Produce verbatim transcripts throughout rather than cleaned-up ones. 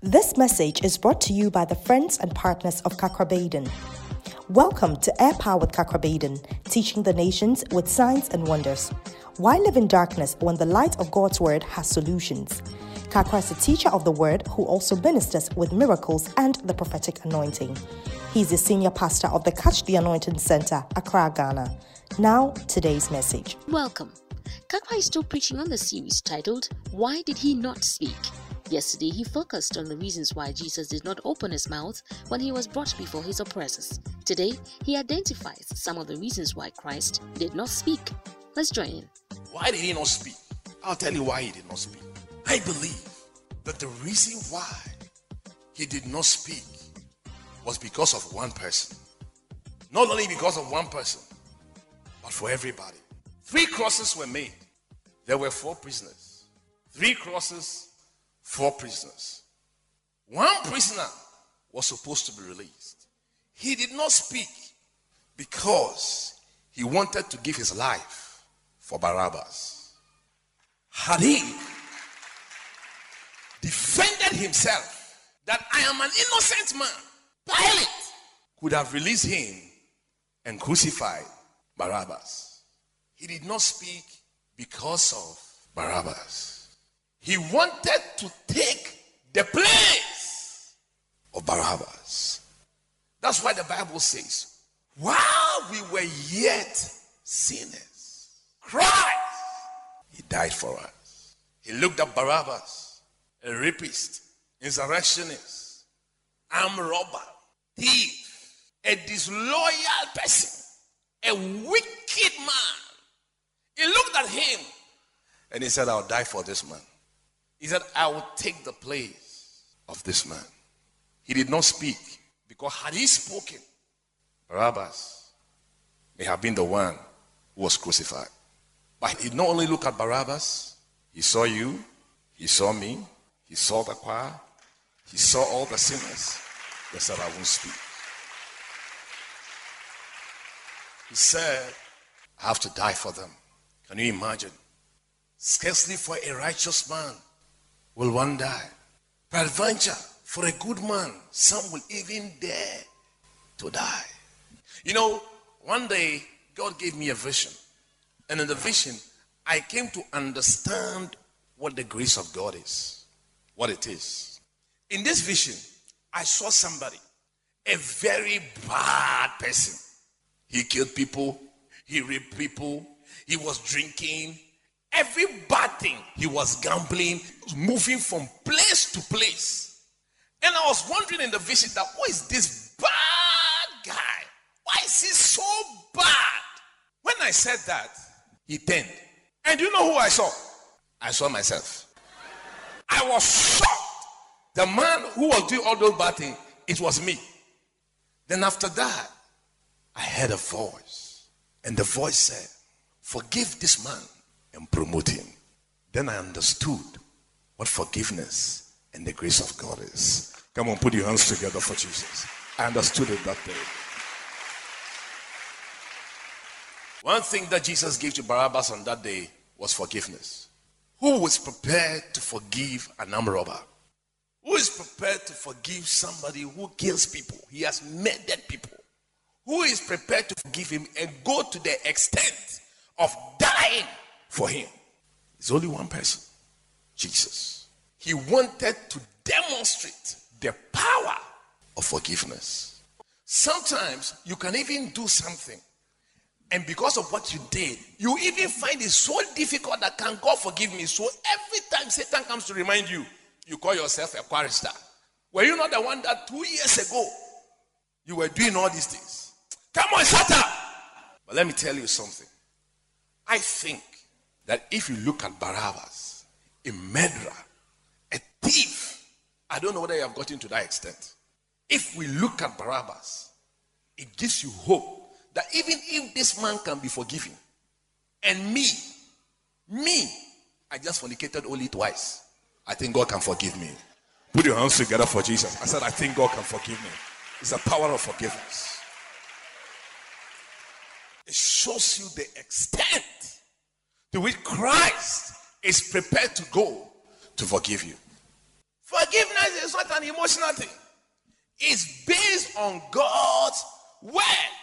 This message is brought to you by the friends and partners of Kakrabaden. Welcome to Air Powered Kakrabaden, teaching the nations with signs and wonders. Why live in darkness when the light of God's word has solutions? Kakra is a teacher of the word who also ministers with miracles and the prophetic anointing. He's the senior pastor of the Catch the Anointing Center, Accra, Ghana. Now, today's message. Welcome. Kakra is still preaching on the series titled, Why Did He Not Speak? Yesterday, he focused on the reasons why Jesus did not open his mouth when he was brought before his oppressors. Today, he identifies some of the reasons why Christ did not speak. Let's join in. Why did he not speak? I'll tell you why he did not speak. I believe that the reason why he did not speak was because of one person. Not only because of one person, but for everybody. Three crosses were made. There were four prisoners. Three crosses, four prisoners. One prisoner was supposed to be released. He did not speak because he wanted to give his life for Barabbas. Had he defended himself that I am an innocent man, Pilate could have released him and crucified Barabbas. He did not speak because of Barabbas. He wanted to take the place of Barabbas. That's why the Bible says, while we were yet sinners, Christ, he died for us. He looked at Barabbas, a rapist, insurrectionist, armed robber, thief, a disloyal person, a wicked man. He looked at him and he said, I'll die for this man. He said, I will take the place of this man. He did not speak because had he spoken, Barabbas may have been the one who was crucified. But he did not only look at Barabbas, he saw you, he saw me, he saw the choir, he saw all the sinners. He said, I won't speak. He said, I have to die for them. Can you imagine? Scarcely for a righteous man will one die. Peradventure, for a good man, some will even dare to die. You know, one day, God gave me a vision. And in the vision, I came to understand what the grace of God is. What it is. In this vision, I saw somebody, a very bad person. He killed people. He raped people. He was drinking. Every bad thing. He was gambling. He was moving from place to place. And I was wondering in the vision that, who is this bad guy? Why is he so bad? When I said that, he turned. And you know who I saw? I saw myself. I was shocked. The man who was doing all those bad things, it was me. Then after that, I heard a voice. And the voice said, forgive this man and promote him. Then I understood what forgiveness and the grace of God is. Come on, put your hands together for Jesus. I understood it that day. One thing that Jesus gave to Barabbas on that day was forgiveness. Who was prepared to forgive an armed robber? Who is prepared to forgive somebody who kills people? He has murdered people. Who is prepared to forgive him and go to the extent of dying for him? It's only one person, Jesus. He wanted to demonstrate the power of forgiveness. Sometimes you can even do something, and because of what you did, you even find it so difficult that can God forgive me? So every time Satan comes to remind you, you call yourself a chorister. Were you not the one that two years ago you were doing all these things? Come on, Satan! But let me tell you something. I think that if you look at Barabbas, a murderer, a thief, I don't know whether you have gotten to that extent. If we look at Barabbas, it gives you hope that even if this man can be forgiven, and me, me, I just fornicated only twice, I think God can forgive me. Put your hands together for Jesus. I said, I think God can forgive me. It's the power of forgiveness. It shows you the extent to which Christ is prepared to go to forgive you. Forgiveness is not an emotional thing. It's based on God's word.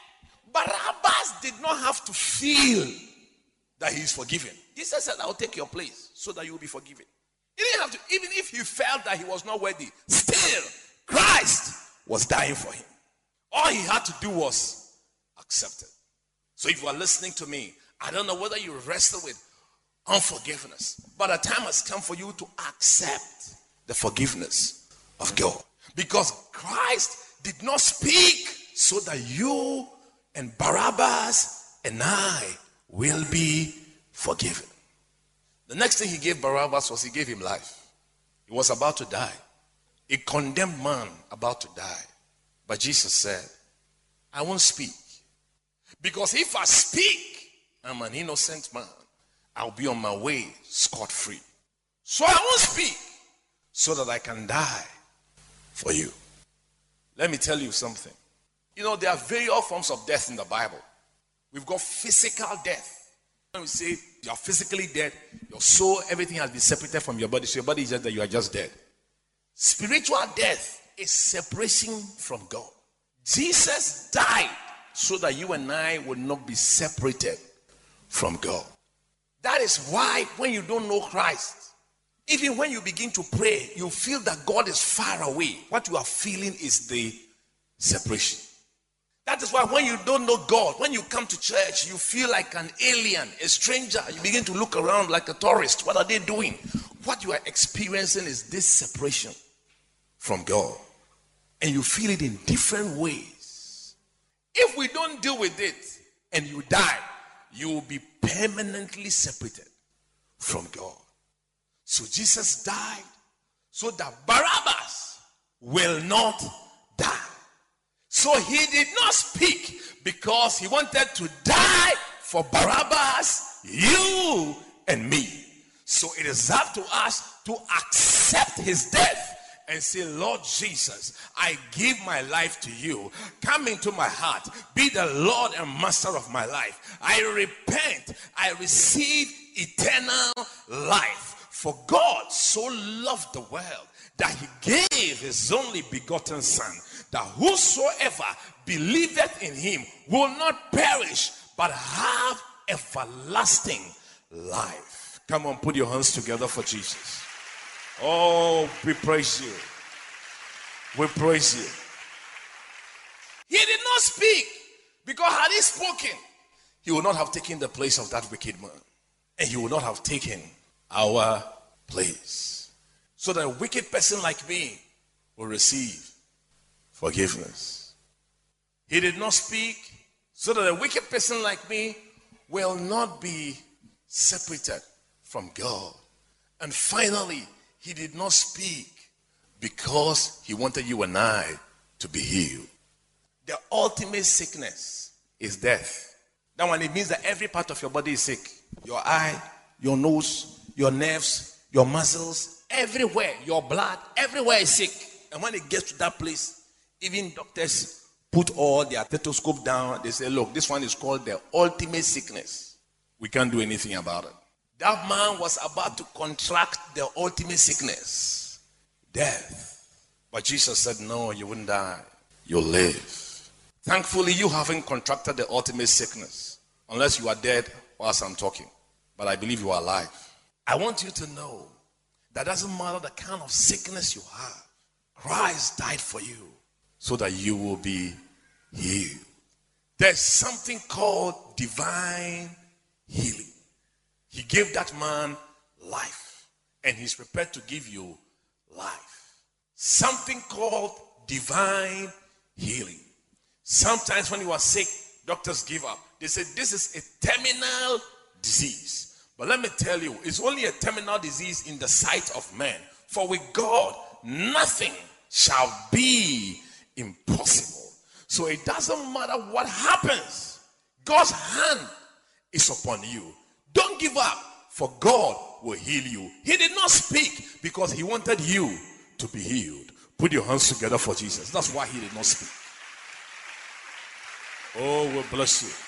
Barabbas did not have to feel that he is forgiven. Jesus said, I will take your place so that you will be forgiven. He didn't have to, even if he felt that he was not worthy, still, Christ was dying for him. All he had to do was accept it. So if you are listening to me, I don't know whether you wrestle with unforgiveness, but a time has come for you to accept the forgiveness of God. Because Christ did not speak so that you and Barabbas and I will be forgiven. The next thing he gave Barabbas was he gave him life. He was about to die. A condemned man about to die. But Jesus said, I won't speak. Because if I speak, I'm an innocent man. I'll be on my way scot-free. So I won't speak so that I can die for you. Let me tell you something. You know, there are various forms of death in the Bible. We've got physical death. When we say you are physically dead, your soul, everything has been separated from your body. So your body is just that you are just dead. Spiritual death is separation from God. Jesus died so that you and I would not be separated from God. That is why when you don't know Christ, even when you begin to pray, you feel that God is far away. What you are feeling is the separation. That is why when you don't know God, when you come to church, you feel like an alien, a stranger. You begin to look around like a tourist. What are they doing? What you are experiencing is this separation from God. And you feel it in different ways. If we don't deal with it and you die, you will be permanently separated from God. So Jesus died so that Barabbas will not die. So he did not speak because he wanted to die for Barabbas, you and me. So it is up to us to accept his death and say, Lord Jesus, I give my life to you. Come into my heart. Be the Lord and master of my life. I repent. I receive eternal life. For God so loved the world that he gave his only begotten son, that whosoever believeth in him will not perish, but have everlasting life. Come on, put your hands together for Jesus. Oh, we praise you. We praise you. He did not speak, because had he spoken, he would not have taken the place of that wicked man. And he would not have taken our place. So that a wicked person like me will receive forgiveness. He did not speak so that a wicked person like me will not be separated from God. And finally, he did not speak because he wanted you and I to be healed. The ultimate sickness is death. That one, it means that every part of your body is sick. Your eye, your nose, your nerves, your muscles, everywhere, your blood, everywhere is sick. And when it gets to that place, even doctors put all their stethoscope down. They say, look, this one is called the ultimate sickness. We can't do anything about it. That man was about to contract the ultimate sickness, death. But Jesus said, no, you wouldn't die. You'll live. Thankfully, you haven't contracted the ultimate sickness, unless you are dead whilst I'm talking. But I believe you are alive. I want you to know that doesn't matter the kind of sickness you have. Christ died for you so that you will be healed. There's something called divine healing. He gave that man life, and he's prepared to give you life. Something called divine healing. Sometimes when you are sick, doctors give up. They say this is a terminal disease. But let me tell you, it's only a terminal disease in the sight of man. For with God, nothing shall be impossible. So it doesn't matter what happens. God's hand is upon you. Don't give up, for God will heal you. He did not speak because he wanted you to be healed. Put your hands together for Jesus. That's why he did not speak. Oh, we'll bless you.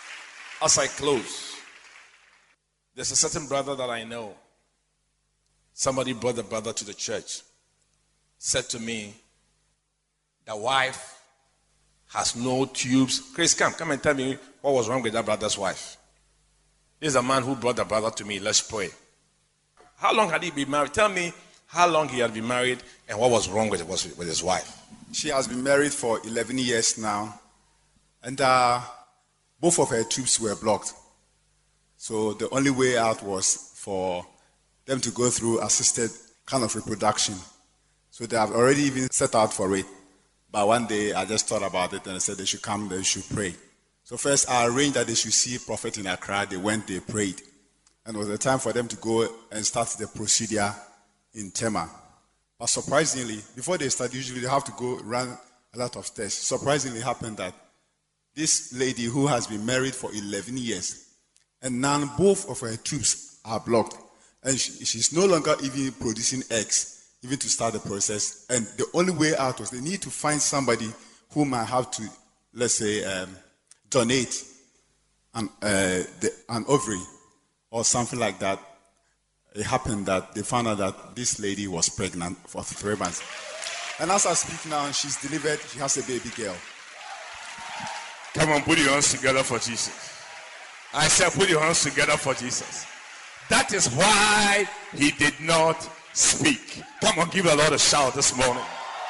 As I close, there's a certain brother that I know. somebody brought the brother to the church, said to me, the wife has no tubes. Chris, come, come and tell me what was wrong with that brother's wife. This is a man who brought the brother to me. Let's pray. How long had he been married? Tell me how long he had been married and what was wrong with, with his wife. She has been married for eleven years now, and uh, both of her tubes were blocked. So the only way out was for them to go through assisted kind of reproduction. So they have already even set out for it. But one day I just thought about it and I said they should come, they should pray. So first I arranged that they should see a prophet in Accra. They went, they prayed. And it was the time for them to go and start the procedure in Tema. But surprisingly, before they start, usually they have to go run a lot of tests. Surprisingly, it happened that this lady who has been married for eleven years, and now both of her tubes are blocked, and she, she's no longer even producing eggs, even to start the process. And the only way out was they need to find somebody who might have to, let's say, um, donate an, uh, the, an ovary or something like that. It happened that they found out that this lady was pregnant for three months. And as I speak now, she's delivered, she has a baby girl. Come on, put your hands together for Jesus. I said, put your hands together for Jesus. That is why he did not speak. Come on, give the Lord a shout this morning.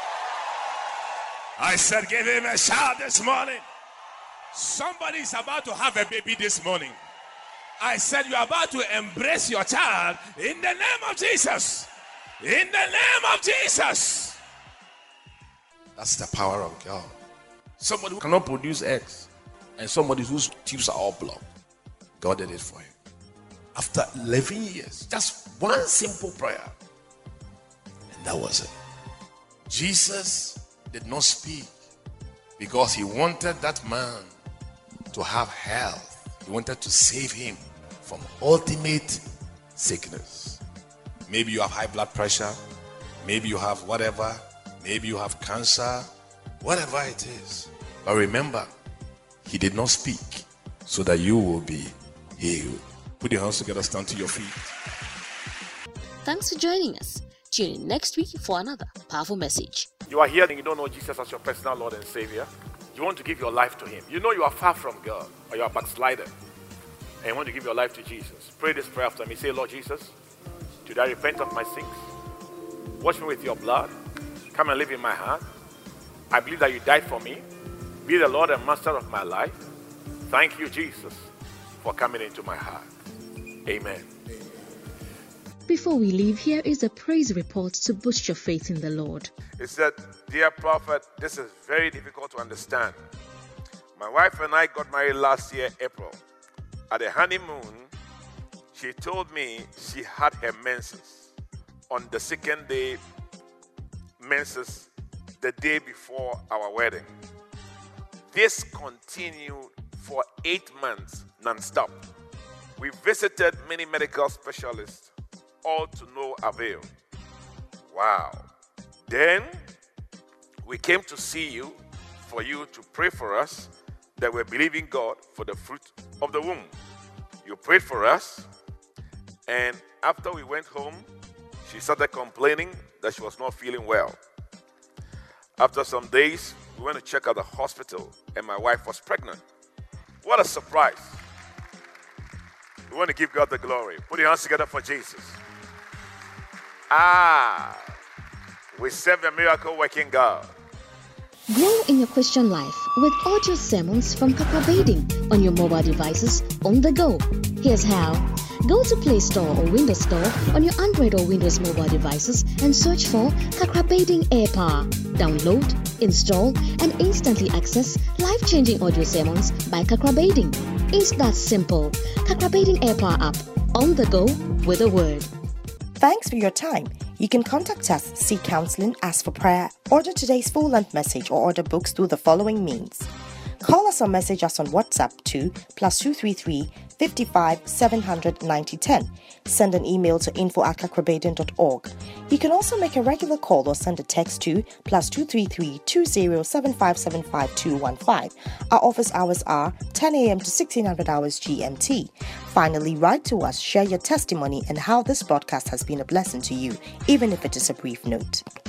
I said, give him a shout this morning. Somebody is about to have a baby this morning. I said, you are about to embrace your child in the name of Jesus. In the name of Jesus. That's the power of God. Somebody who cannot produce eggs and somebody whose tubes are all blocked. God did it for him. After eleven years, just one simple prayer. And that was it. Jesus did not speak because he wanted that man to have health. He wanted to save him from ultimate sickness. Maybe you have high blood pressure. Maybe you have whatever. Maybe you have cancer. Whatever it is. But remember, he did not speak so that you will be healed. Put your hands together, stand to your feet. Thanks for joining us. Tune in next week for another powerful message. You are here and you don't know Jesus as your personal Lord and Savior. You want to give your life to him. You know you are far from God, or you are a backslider, and you want to give your life to Jesus. Pray this prayer after me. Say, Lord Jesus, today I repent of my sins. Wash me with your blood. Come and live in my heart. I believe that you died for me. Be the Lord and Master of my life. Thank you, Jesus, for coming into my heart. Amen. Before we leave, here is a praise report to boost your faith in the Lord. It said, dear prophet, this is very difficult to understand. My wife and I got married last year, April. At the honeymoon, she told me she had her menses. On the second day, menses, the day before our wedding. This continued for eight months non-stop. We visited many medical specialists, all to no avail. Wow. Then we came to see you for you to pray for us that we're believing God for the fruit of the womb. You prayed for us, and after we went home, she started complaining that she was not feeling well. After some days, we went to check at the hospital, and my wife was pregnant. What a surprise. We want to give God the glory. Put your hands together for Jesus. Ah, we serve a miracle-working God. Grow in your Christian life with audio sermons from Kakrabading on your mobile devices on the go. Here's how. Go to Play Store or Windows Store on your Android or Windows mobile devices and search for Kakrabading AirPower. Download, install, and instantly access life-changing audio sermons by Kakrabading. It's that simple. Kakrabading AirPower app, on the go with a word. Thanks for your time. You can contact us, seek counseling, ask for prayer, order today's full-length message, or order books through the following means. Call us or message us on WhatsApp to plus two three three, five seven hundred ninety ten. Send an email to info at kakrabaden dot org. You can also make a regular call or send a text to plus two three three two zero seven five seven five two one five. Our office hours are ten a.m. to sixteen hundred hours G M T. Finally, write to us, share your testimony and how this broadcast has been a blessing to you, even if it is a brief note.